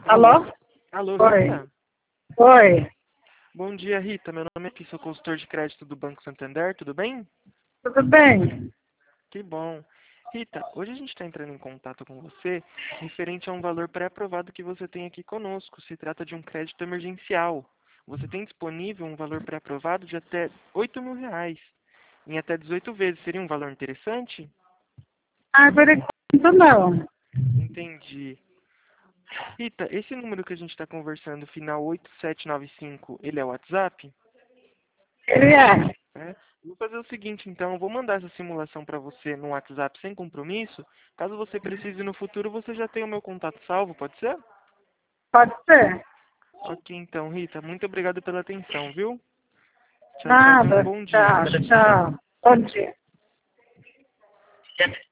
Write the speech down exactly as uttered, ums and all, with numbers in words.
Alô? Alô, Oi. Rita? Oi. Bom dia, Rita. Meu nome é aqui, sou consultor de crédito do Banco Santander, tudo bem? Tudo bem? Que bom. Rita, hoje a gente está entrando em contato com você referente a um valor pré-aprovado que você tem aqui conosco. Se trata de um crédito emergencial. Você tem disponível um valor pré-aprovado de até oito mil reais, em até dezoito vezes. Seria um valor interessante? Ah, por enquanto não. Entendi. Rita, esse número que a gente está conversando, final oito sete nove cinco, ele é o WhatsApp? Ele é. É. Vou fazer o seguinte, então, vou mandar essa simulação para você no WhatsApp sem compromisso. Caso você precise no futuro, você já tem o meu contato salvo, pode ser? Pode ser. Ok, então, Rita, muito obrigado pela atenção, viu? Tchau, tchau, tenha um Nada. bom dia. Tchau, tchau. Bom dia.